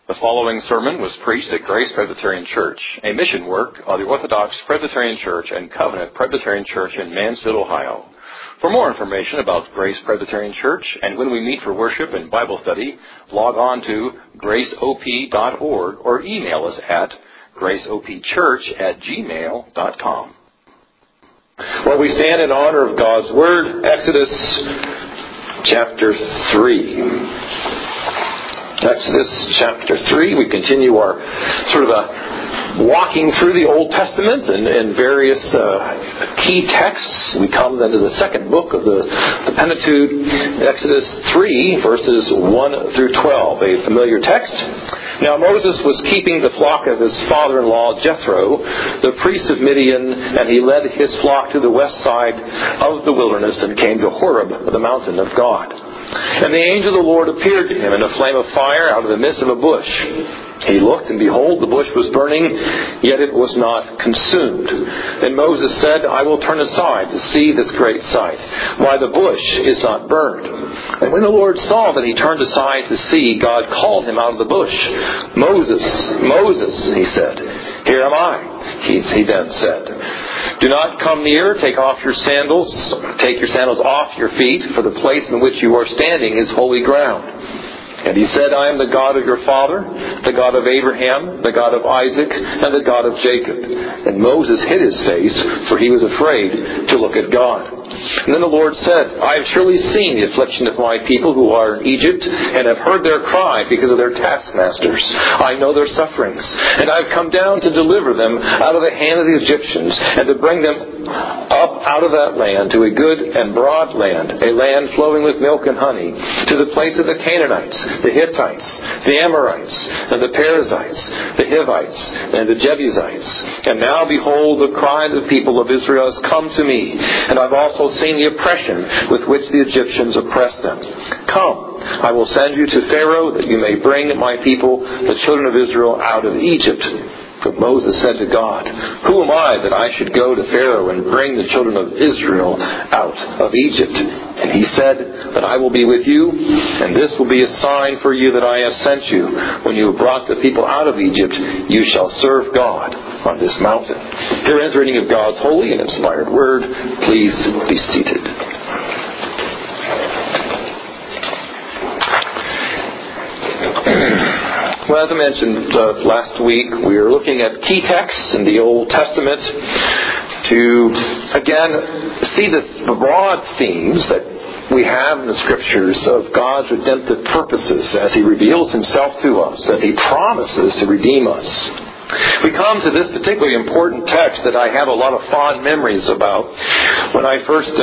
The following sermon was preached at Grace Presbyterian Church, a mission work of the Orthodox Presbyterian Church and Covenant Presbyterian Church in Mansfield, Ohio. For more information about Grace Presbyterian Church and when we meet for worship and Bible study, log on to graceop.org or email us at graceopchurch@gmail.com. Well, we stand in honor of God's Word, Exodus chapter 3. Exodus chapter 3, we continue our sort of walking through the Old Testament and various key texts. We come then to the second book of the Pentateuch, Exodus 3, verses 1 through 12, a familiar text. Now Moses was keeping the flock of his father-in-law Jethro, the priest of Midian, and he led his flock to the west side of the wilderness and came to Horeb, the mountain of God. And the angel of the Lord appeared to him in a flame of fire out of the midst of a bush. He looked, and behold, the bush was burning, yet it was not consumed. Then Moses said, I will turn aside to see this great sight, why the bush is not burned. And when the Lord saw that he turned aside to see, God called him out of the bush. Moses, Moses, he said. Here am I, he then said. Do not come near, take your sandals off your feet, for the place in which you are standing is holy ground. And he said, I am the God of your father, the God of Abraham, the God of Isaac, and the God of Jacob. And Moses hid his face, for he was afraid to look at God. And then the Lord said, I have surely seen the affliction of my people who are in Egypt, and have heard their cry because of their taskmasters. I know their sufferings, and I have come down to deliver them out of the hand of the Egyptians, and to bring them up out of that land to a good and broad land, a land flowing with milk and honey, to the place of the Canaanites, the Hittites, the Amorites, and the Perizzites, the Hivites, and the Jebusites. And now, behold, the cry of the people of Israel has come to me, and I've also seen the oppression with which the Egyptians oppress them. Come, I will send you to Pharaoh, that you may bring my people, the children of Israel, out of Egypt. But Moses said to God, Who am I that I should go to Pharaoh and bring the children of Israel out of Egypt? And he said, That I will be with you, and this will be a sign for you that I have sent you. When you have brought the people out of Egypt, you shall serve God on this mountain. Here ends the reading of God's holy and inspired word. Please be seated. Well, as I mentioned last week, we are looking at key texts in the Old Testament to, again, see the broad themes that we have in the Scriptures of God's redemptive purposes as He reveals Himself to us, as He promises to redeem us. We come to this particularly important text that I have a lot of fond memories about. When I first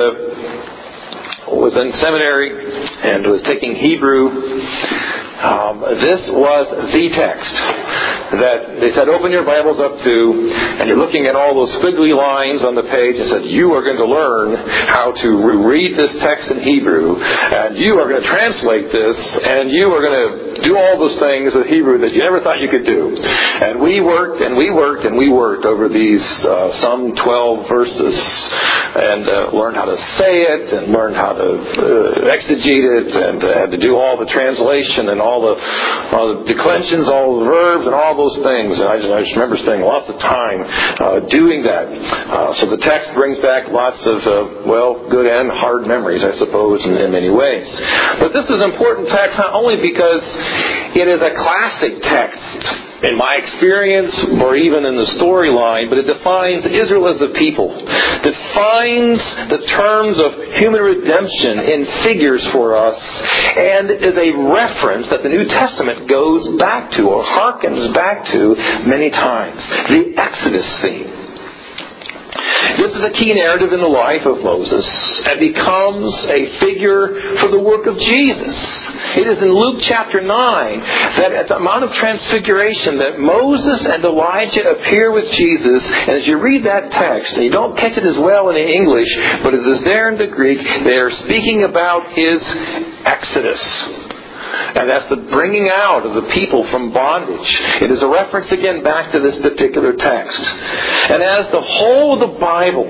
was in seminary and was taking Hebrew, this was the text that they said, open your Bibles up to, and you're looking at all those squiggly lines on the page and said, you are going to learn how to read this text in Hebrew, and you are going to translate this, and you are going to do all those things with Hebrew that you never thought you could do. And we worked and we worked and we worked over these some 12 verses and learned how to say it and learned how to exegete it and had to do all the translation and all the declensions, all the verbs, and all those things. And I just remember spending lots of time doing that. So the text brings back lots of, good and hard memories, I suppose, in many ways. But this is an important text not only because it is a classic text in my experience or even in the storyline, but it defines Israel as a people. Defines the terms of human redemption in figures for us, and is a reference that the New Testament goes back to or harkens back to many times. The Exodus theme. This is a key narrative in the life of Moses and becomes a figure for the work of Jesus. It is in Luke chapter 9 that at the Mount of Transfiguration that Moses and Elijah appear with Jesus. And as you read that text, and you don't catch it as well in the English, but it is there in the Greek, they are speaking about His Exodus. And that's the bringing out of the people from bondage. It is a reference again back to this particular text. And as the whole of the Bible,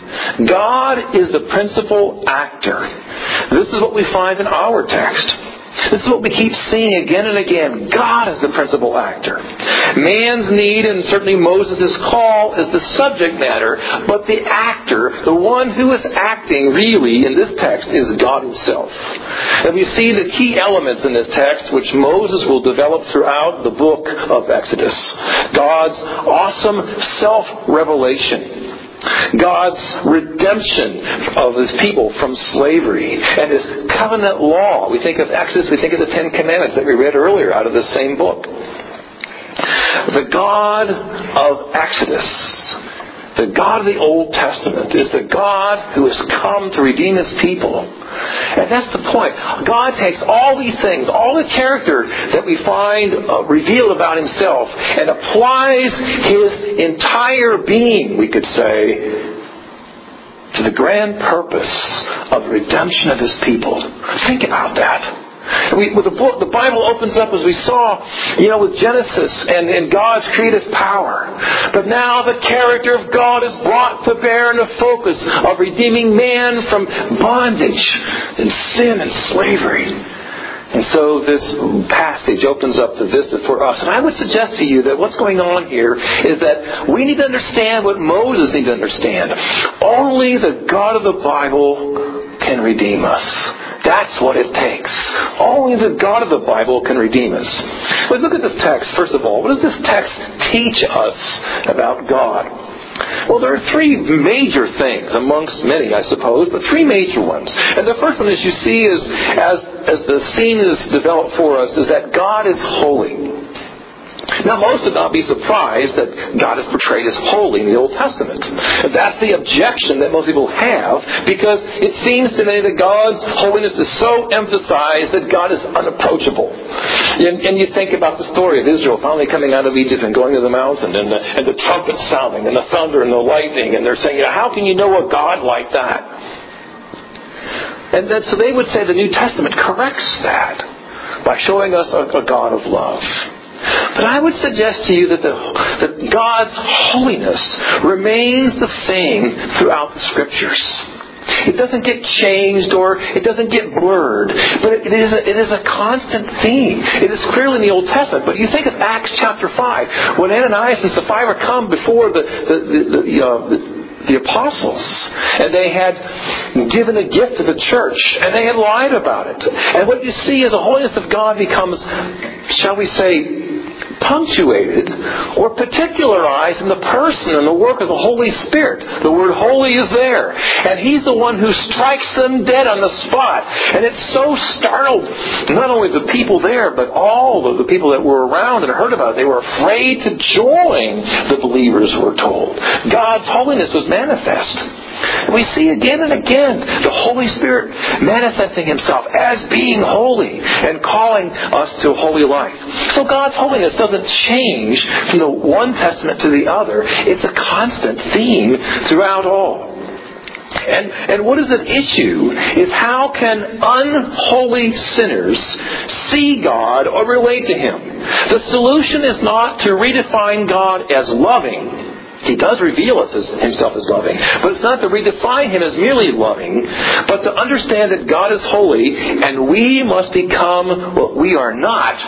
God is the principal actor. This is what we find in our text. This is what we keep seeing again and again. God is the principal actor. Man's need, and certainly Moses' call, is the subject matter, but the actor, the one who is acting really in this text, is God Himself. And we see the key elements in this text which Moses will develop throughout the book of Exodus. God's awesome self-revelation. God's redemption of His people from slavery and His covenant law. We think of Exodus, we think of the Ten Commandments that we read earlier out of this same book. The God of Exodus, the God of the Old Testament, is the God who has come to redeem His people. And that's the point. God takes all these things, all the character that we find revealed about Himself, and applies His entire being, we could say, to the grand purpose of the redemption of His people. Think about that. The Bible opens up, as we saw, with Genesis and God's creative power. But now the character of God is brought to bear in the focus of redeeming man from bondage and sin and slavery. And so this passage opens up the vista for us. And I would suggest to you that what's going on here is that we need to understand what Moses needed to understand. Only the God of the Bible can redeem us. That's what it takes. Only the God of the Bible can redeem us. Let's look at this text, first of all. What does this text teach us about God? Well, there are three major things, amongst many, I suppose, but three major ones. And the first one, as you see, as the scene is developed for us, is that God is holy. Now, most would not be surprised that God is portrayed as holy in the Old Testament. That's the objection that most people have, because it seems to me that God's holiness is so emphasized that God is unapproachable. And you think about the story of Israel finally coming out of Egypt and going to the mountain, and the trumpet sounding, and the thunder and the lightning, and they're saying, how can you know a God like that? And so they would say the New Testament corrects that by showing us a God of love. But I would suggest to you that God's holiness remains the same throughout the Scriptures. It doesn't get changed or it doesn't get blurred, but it is a constant theme. It is clearly in the Old Testament. But you think of Acts chapter 5, when Ananias and Sapphira come before the apostles, and they had given a gift to the church, and they had lied about it. And what you see is the holiness of God becomes, shall we say, punctuated or particularized in the person and the work of the Holy Spirit. The word holy is there. And He's the one who strikes them dead on the spot. And it so startled not only the people there, but all of the people that were around and heard about it. They were afraid to join the believers, we're told. God's holiness was manifest. We see again and again the Holy Spirit manifesting Himself as being holy and calling us to a holy life. So God's holiness doesn't change from the one testament to the other. It's a constant theme throughout all. And what is at issue is how can unholy sinners see God or relate to Him? The solution is not to redefine God as loving. He does reveal Himself as loving. But it's not to redefine Him as merely loving, but to understand that God is holy and we must become what we are not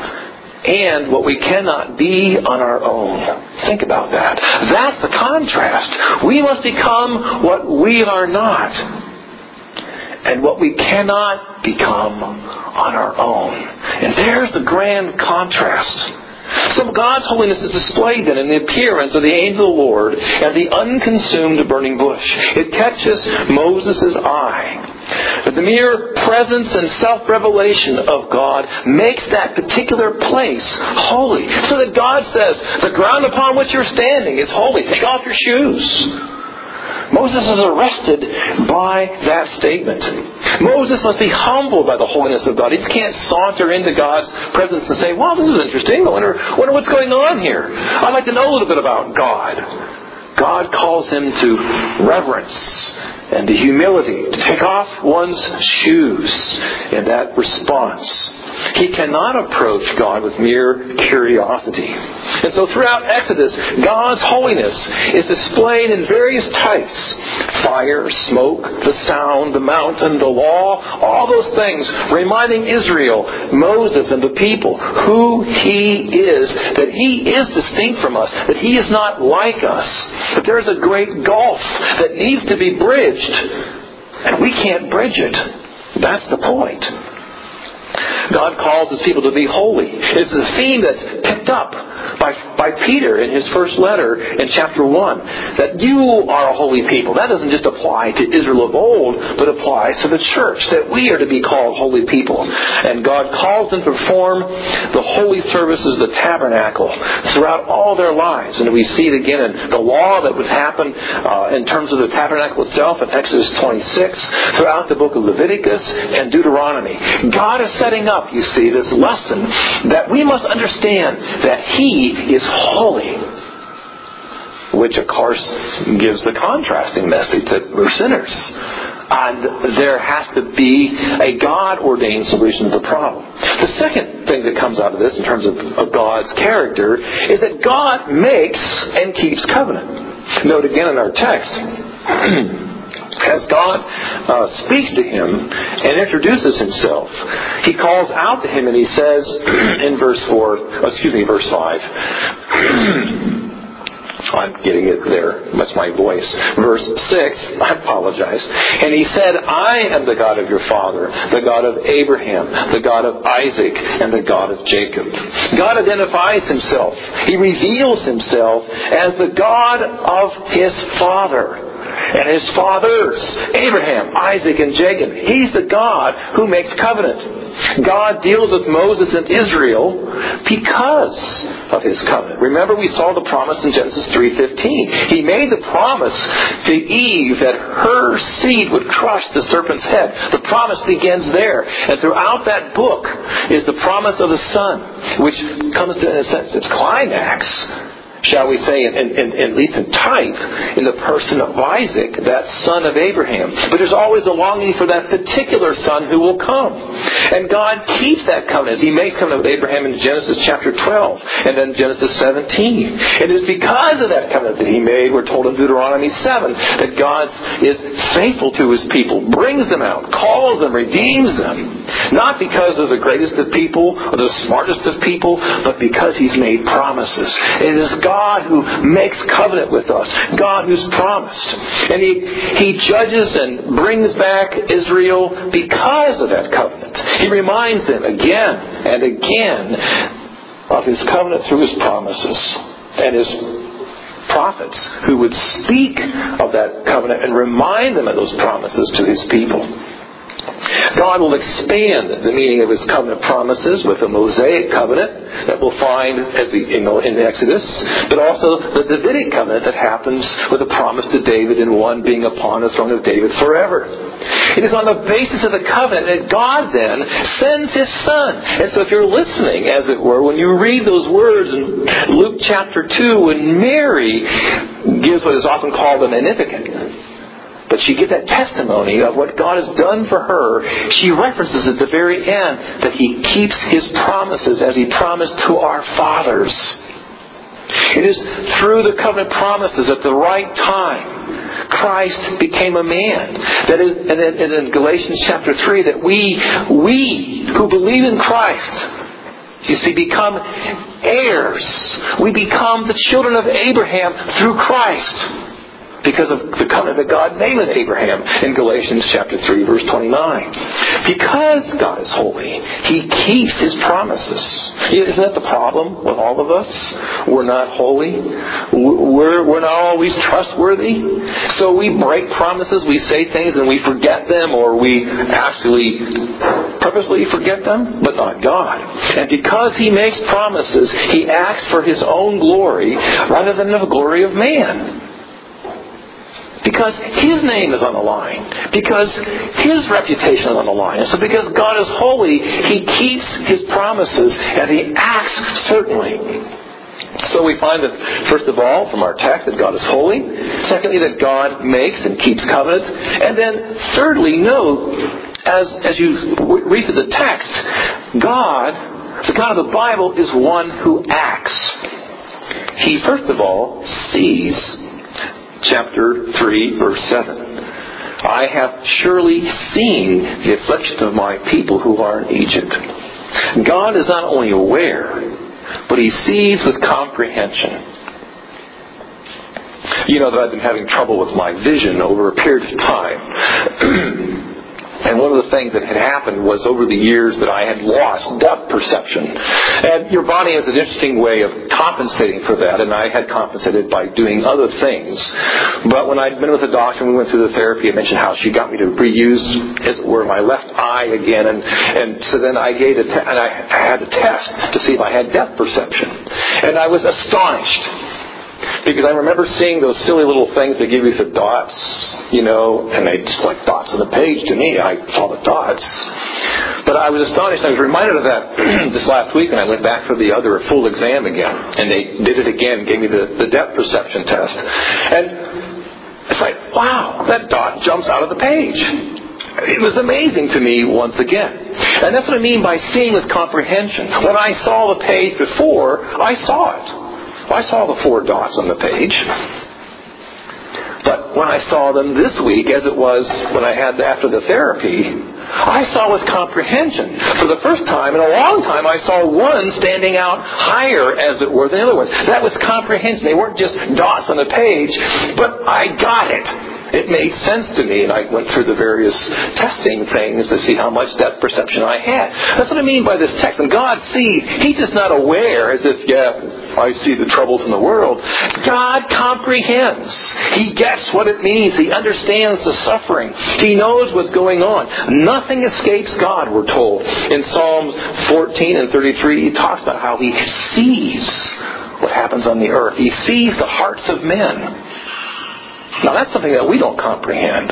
and what we cannot be on our own. Think about that. That's the contrast. We must become what we are not and what we cannot become on our own. And there's the grand contrast. So God's holiness is displayed then in the appearance of the angel of the Lord and the unconsumed burning bush. It catches Moses' eye. But the mere presence and self-revelation of God makes that particular place holy. So that God says, the ground upon which you're standing is holy. Take off your shoes. Moses is arrested by that statement. Moses must be humbled by the holiness of God. He just can't saunter into God's presence and say, wow, this is interesting. I wonder what's going on here. I'd like to know a little bit about God. God calls him to reverence and the humility to take off one's shoes in that response. He cannot approach God with mere curiosity. And so throughout Exodus, God's holiness is displayed in various types. Fire, smoke, the sound, the mountain, the law, all those things reminding Israel, Moses and the people who He is, that He is distinct from us, that He is not like us, that there is a great gulf that needs to be bridged, and we can't bridge it. That's the point. God calls His people to be holy. It's a theme that's picked up by Peter in his first letter in chapter 1. That you are a holy people. That doesn't just apply to Israel of old, but applies to the church. That we are to be called holy people. And God calls them to perform the holy services of the tabernacle throughout all their lives. And we see it again in the law that would happen in terms of the tabernacle itself in Exodus 26, throughout the book of Leviticus and Deuteronomy. God is setting up, you see, this lesson that we must understand that He is holy, which of course gives the contrasting message that we're sinners. And there has to be a God-ordained solution to the problem. The second thing that comes out of this in terms of God's character is that God makes and keeps covenant. Note again in our text, as God speaks to him and introduces himself, He calls out to him and He says in verse 5, I'm getting it there. That's my voice. Verse 6, I apologize. And He said, I am the God of your father, the God of Abraham, the God of Isaac, and the God of Jacob. God identifies Himself. He reveals Himself as the God of His father. And His fathers, Abraham, Isaac, and Jacob. He's the God who makes covenant. God deals with Moses and Israel because of His covenant. Remember, we saw the promise in Genesis 3:15. He made the promise to Eve that her seed would crush the serpent's head. The promise begins there. And throughout that book is the promise of the Son, which comes to, in a sense, its climax, shall we say, at least in type, in the person of Isaac, that son of Abraham. But there's always a longing for that particular son who will come. And God keeps that covenant. He makes covenant with Abraham in Genesis chapter 12 and then Genesis 17. It is because of that covenant that He made, we're told in Deuteronomy 7, that God is faithful to His people, brings them out, calls them, redeems them. Not because of the greatest of people or the smartest of people, but because He's made promises. It is God who makes covenant with us. God who's promised. And He judges and brings back Israel because of that covenant. He reminds them again and again of His covenant through His promises and His prophets who would speak of that covenant and remind them of those promises to His people. God will expand the meaning of His covenant promises with the Mosaic covenant that we'll find in Exodus, but also the Davidic covenant that happens with a promise to David and one being upon the throne of David forever. It is on the basis of the covenant that God then sends His Son. And so if you're listening, as it were, when you read those words in Luke chapter 2, when Mary gives what is often called the Magnificat, but she gets that testimony of what God has done for her. She references at the very end that He keeps His promises as He promised to our fathers. It is through the covenant promises at the right time Christ became a man. That is, and in Galatians chapter 3, that we who believe in Christ, you see, become heirs. We become the children of Abraham through Christ, because of the covenant that God made with Abraham in Galatians chapter 3, verse 29. Because God is holy, He keeps His promises. Isn't that the problem with all of us? We're not holy. We're not always trustworthy. So we break promises, we say things and we forget them, or we actually purposely forget them, but not God. And because He makes promises, He acts for His own glory rather than the glory of man. Because His name is on the line. Because His reputation is on the line. And so because God is holy, He keeps His promises and He acts certainly. So we find that, first of all, from our text, that God is holy. Secondly, that God makes and keeps covenants. And then, thirdly, note, as you read through the text, God, the God of the Bible, is one who acts. He, first of all, sees. Chapter 3, verse 7. I have surely seen the affliction of my people who are in Egypt. God is not only aware, but He sees with comprehension. You know that I've been having trouble with my vision over a period of time. And one of the things that had happened was over the years that I had lost depth perception. And your body has an interesting way of compensating for that, and I had compensated by doing other things. But when I'd been with the doctor and we went through the therapy, I mentioned how she got me to reuse, as it were, my left eye again. And so then I gave and I had a test to see if I had depth perception. And I was astonished. Because I remember seeing those silly little things they give you the dots, and they just like dots on the page to me. I saw the dots. But I was astonished. I was reminded of that this last week, and I went back for the other full exam again. And they did it again, gave me the depth perception test. And it's like, wow, that dot jumps out of the page. It was amazing to me once again. And that's what I mean by seeing with comprehension. When I saw the page before, I saw it. I saw the 4 dots on the page. But when I saw them this week, as it was when I had after the therapy, I saw with comprehension. For the first time in a long time, I saw one standing out higher, as it were, than the other ones. That was comprehension. They weren't just dots on the page, but I got it. It made sense to me, and I went through the various testing things to see how much depth perception I had. That's what I mean by this text. And God sees. He's just not aware as if, I see the troubles in the world. God comprehends. He gets what it means. He understands the suffering. He knows what's going on. Nothing escapes God, we're told. In Psalms 14 and 33, he talks about how He sees what happens on the earth. He sees the hearts of men. Now that's something that we don't comprehend.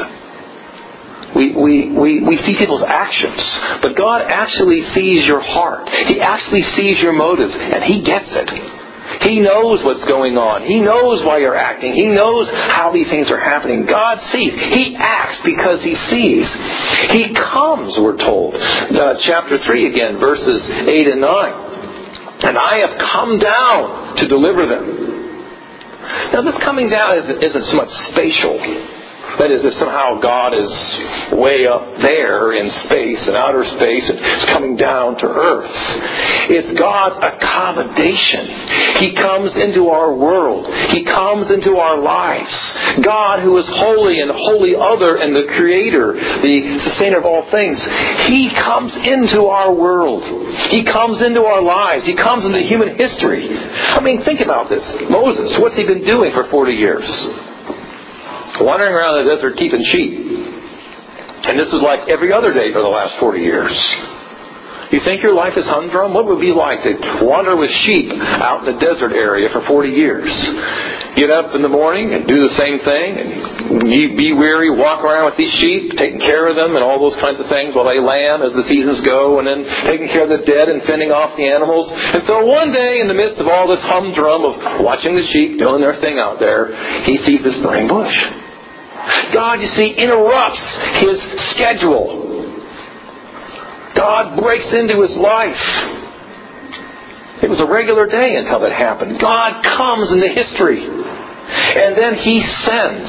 We see people's actions, but God actually sees your heart. He actually sees your motives, and He gets it. He knows what's going on. He knows why you're acting. He knows how these things are happening. God sees. He acts because He sees. He comes, we're told. Chapter 3 again, verses 8 and 9. And I have come down to deliver them. Now this coming down isn't so much spatial. That is, if somehow God is way up there in space and outer space and is coming down to earth. It's God's accommodation. He comes into our world. He comes into our lives. God, who is holy and wholly other and the Creator, the sustainer of all things, He comes into our world. He comes into our lives. He comes into human history. I mean, think about this. Moses, what's he been doing for 40 years? Wandering around the desert keeping sheep. And this is like every other day for the last 40 years. You think your life is humdrum? What would it be like to wander with sheep out in the desert area for 40 years? Get up in the morning and do the same thing, and be weary, walk around with these sheep, taking care of them and all those kinds of things while they lamb as the seasons go, and then taking care of the dead and fending off the animals. And so one day, in the midst of all this humdrum of watching the sheep doing their thing out there, he sees this burning bush. God, you see, interrupts his schedule. God breaks into his life. It was a regular day until that happened. God comes into history. And then He sends.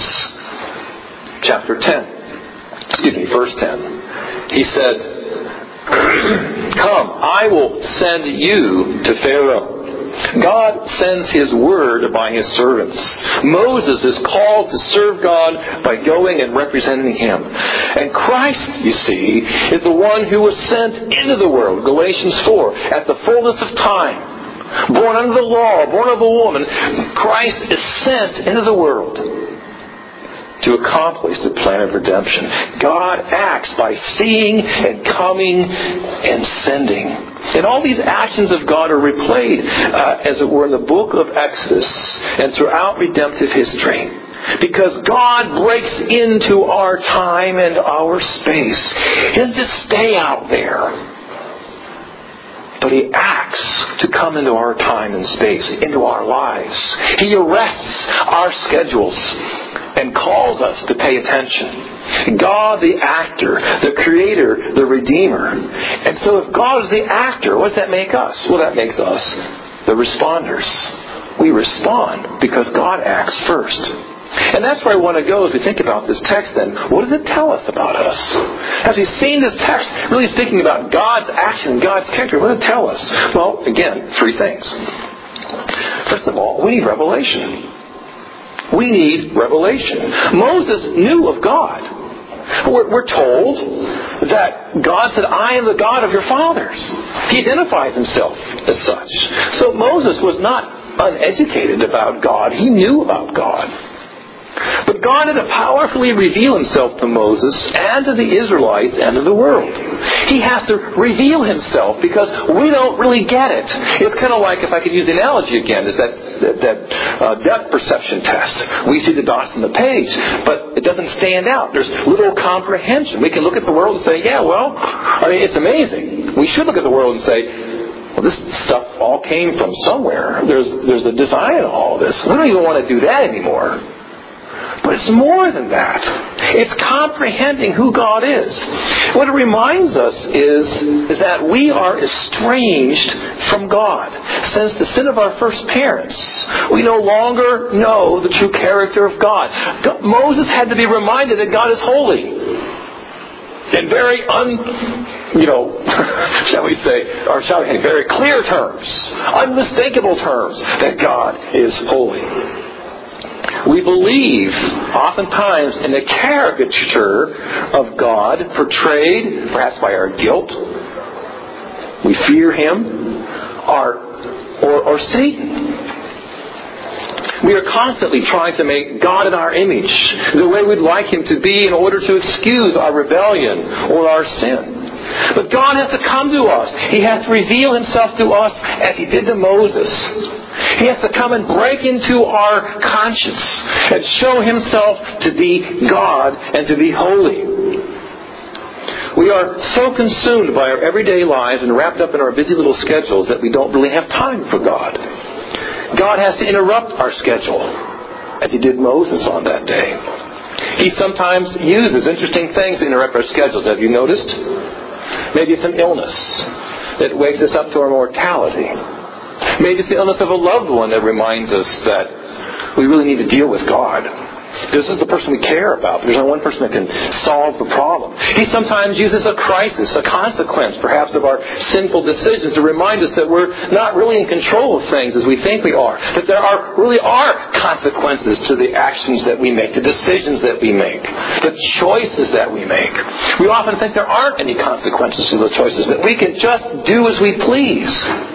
Verse 10. He said, Come, I will send you to Pharaoh. God sends His word by His servants. Moses is called to serve God by going and representing Him. And Christ, you see, is the one who was sent into the world, Galatians 4, at the fullness of time. Born under the law, born of a woman, Christ is sent into the world to accomplish the plan of redemption. God acts by seeing and coming and sending. And all these actions of God are replayed, as it were, in the book of Exodus and throughout redemptive history. Because God breaks into our time and our space. He doesn't just stay out there. But He acts to come into our time and space, into our lives. He arrests our schedules and calls us to pay attention. God the actor, the creator, the redeemer. And so if God is the actor, what does that make us? Well, that makes us the responders. We respond because God acts first. And that's where I want to go as we think about this text then. What does it tell us about us? As we've seen this text really speaking about God's action, God's character, what does it tell us? Well, again, three things. First of all, we need revelation. We need revelation. Moses knew of God. We're told that God said, I am the God of your fathers. He identifies himself as such. So Moses was not uneducated about God. He knew about God. But God had to powerfully reveal himself to Moses and to the Israelites and to the world. He has to reveal himself because we don't really get it. It's kind of like, if I could use the analogy again, is that depth perception test. We see the dots on the page, but it doesn't stand out. There's little comprehension. We can look at the world and say, yeah, well, I mean, it's amazing. We should look at the world and say, well, this stuff all came from somewhere. There's a design in all of this. We don't even want to do that anymore. But it's more than that. It's comprehending who God is. What it reminds us is that we are estranged from God. Since the sin of our first parents, we no longer know the true character of God. Moses had to be reminded that God is holy. In very very clear terms, unmistakable terms, that God is holy. We believe, oftentimes, in the caricature of God portrayed, perhaps by our guilt. We fear Him, or Satan. We are constantly trying to make God in our image, the way we'd like Him to be in order to excuse our rebellion or our sin. But God has to come to us. He has to reveal Himself to us as He did to Moses. He has to come and break into our conscience and show Himself to be God and to be holy. We are so consumed by our everyday lives and wrapped up in our busy little schedules that we don't really have time for God. God has to interrupt our schedule, as He did Moses on that day. He sometimes uses interesting things to interrupt our schedules. Have you noticed? Maybe it's an illness that wakes us up to our mortality. Maybe it's the illness of a loved one that reminds us that we really need to deal with God. This is the person we care about. There's only one person that can solve the problem. He sometimes uses a crisis, a consequence, perhaps, of our sinful decisions to remind us that we're not really in control of things as we think we are. That there really are consequences to the actions that we make, the decisions that we make, the choices that we make. We often think there aren't any consequences to the choices, that we can just do as we please.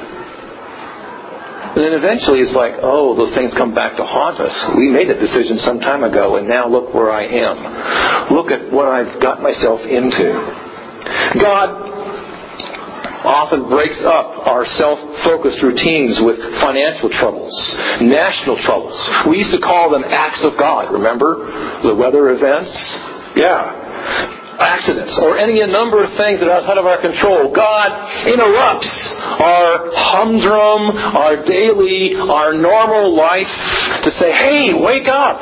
And then eventually it's like, oh, those things come back to haunt us. We made a decision some time ago, and now look where I am. Look at what I've got myself into. God often breaks up our self-focused routines with financial troubles, national troubles. We used to call them acts of God, remember? The weather events. Yeah. Accidents, or any number of things that are outside of our control. God interrupts our humdrum, our daily, our normal life to say, hey, wake up.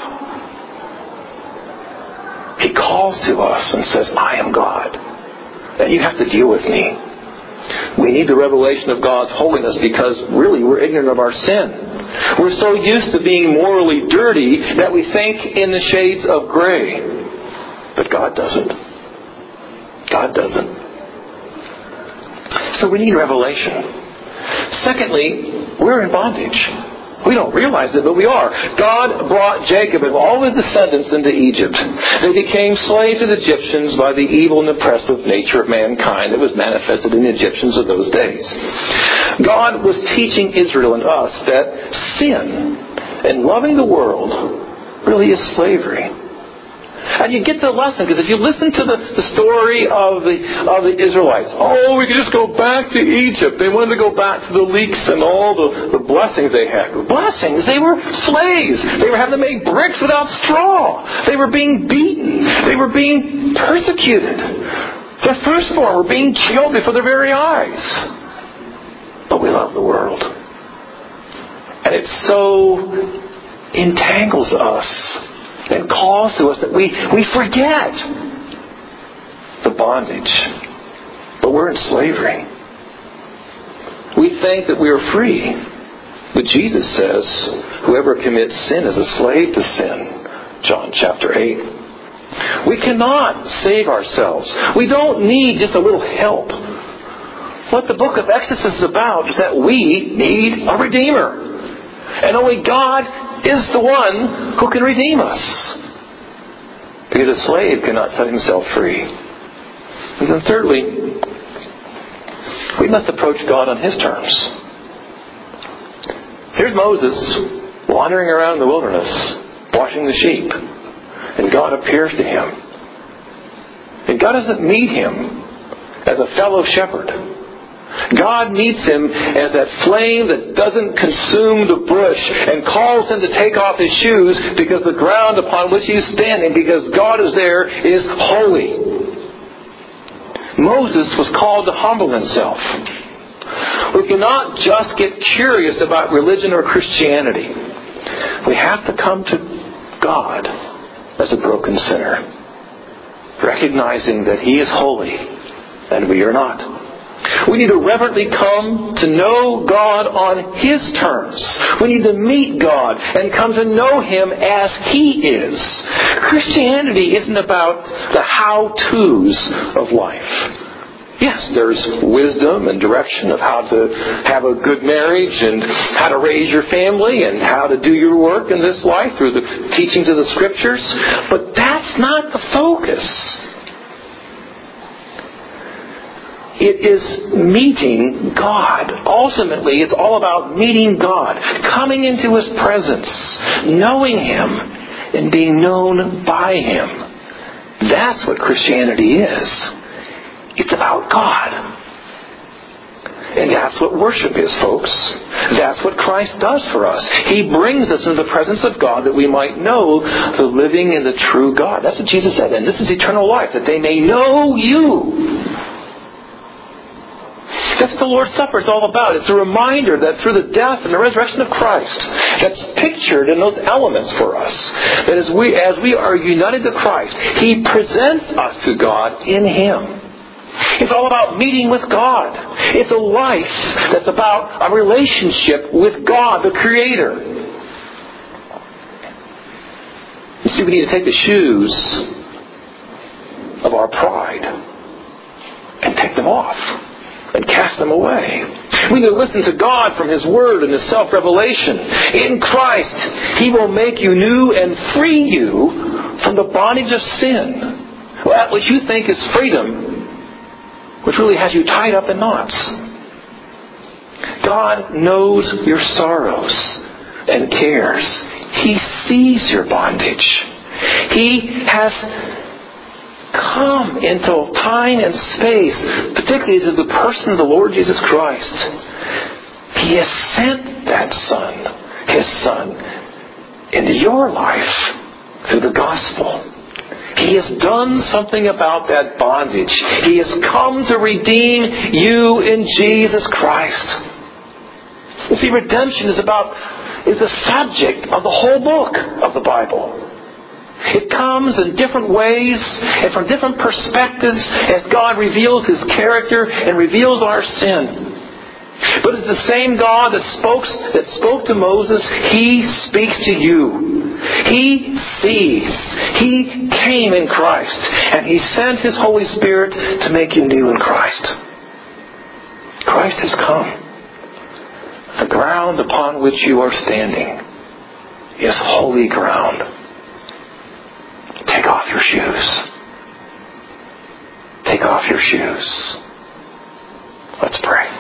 He calls to us and says, I am God, and you have to deal with me. We need the revelation of God's holiness because really we're ignorant of our sin. We're so used to being morally dirty that we think in the shades of gray. But God doesn't. God doesn't. So we need revelation. Secondly, we're in bondage. We don't realize it, but we are. God brought Jacob and all his descendants into Egypt. They became slaves to the Egyptians by the evil and oppressive nature of mankind that was manifested in the Egyptians of those days. God was teaching Israel and us that sin and loving the world really is slavery. And you get the lesson, because if you listen to the story of the Israelites, oh, we could just go back to Egypt. They wanted to go back to the leeks and all the blessings they had. The blessings, they were slaves. They were having to make bricks without straw. They were being beaten. They were being persecuted. Their firstborn were being killed before their very eyes. but we love the world. And it so entangles us and calls to us that we forget the bondage. But we're in slavery. We think that we are free. But Jesus says, whoever commits sin is a slave to sin. John chapter 8. We cannot save ourselves. We don't need just a little help. What the book of Exodus is about is that we need a Redeemer. And only God is the one who can redeem us. Because a slave cannot set himself free. And then thirdly, we must approach God on His terms. Here's Moses wandering around the wilderness, watching the sheep. And God appears to him. And God doesn't meet him as a fellow shepherd. God meets him as that flame that doesn't consume the bush and calls him to take off his shoes because the ground upon which he's standing, because God is there, is holy. Moses was called to humble himself. We cannot just get curious about religion or Christianity. We have to come to God as a broken sinner, recognizing that He is holy and we are not. We need to reverently come to know God on His terms. We need to meet God and come to know Him as He is. Christianity isn't about the how-tos of life. Yes, there's wisdom and direction of how to have a good marriage and how to raise your family and how to do your work in this life through the teachings of the Scriptures. But that's not the focus. It is meeting God. Ultimately, it's all about meeting God, coming into His presence, knowing Him, and being known by Him. That's what Christianity is. It's about God. And that's what worship is, folks. That's what Christ does for us. He brings us into the presence of God that we might know the living and the true God. That's what Jesus said. And this is eternal life, that they may know you. That's what the Lord's Supper is all about. It's a reminder that through the death and the resurrection of Christ, that's pictured in those elements for us, that as we are united to Christ, He presents us to God in Him. It's all about meeting with God. It's a life that's about a relationship with God, the Creator. You see, we need to take the shoes of our pride and take them off and cast them away. We need to listen to God from His Word and His self-revelation. In Christ, He will make you new and free you from the bondage of sin. Well, that which you think is freedom, which really has you tied up in knots. God knows your sorrows and cares. He sees your bondage. He has come into time and space, particularly to the person of the Lord Jesus Christ. He has sent that Son, His Son, into your life through the gospel. He has done something about that bondage. He has come to redeem you in Jesus Christ. You see, redemption is the subject of the whole book of the Bible. It comes in different ways and from different perspectives as God reveals His character and reveals our sin. But it's the same God that spoke to Moses. He speaks to you. He sees. He came in Christ. And He sent His Holy Spirit to make you new in Christ. Christ has come. The ground upon which you are standing is holy ground. Take off your shoes. Take off your shoes. Let's pray.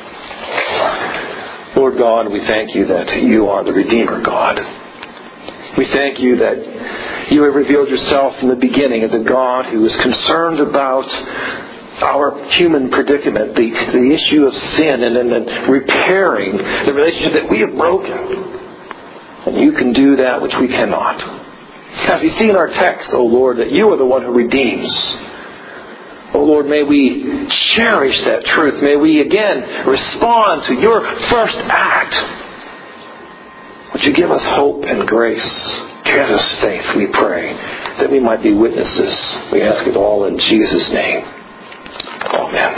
Lord God, we thank You that You are the Redeemer God. We thank You that You have revealed Yourself from the beginning as a God who is concerned about our human predicament, the issue of sin and repairing the relationship that we have broken. And You can do that which we cannot. As we see in our text, O Lord, that You are the one who redeems. Oh Lord, may we cherish that truth. May we again respond to your first act. Would you give us hope and grace? Grant us faith, we pray, that we might be witnesses. We ask it all in Jesus' name. Amen.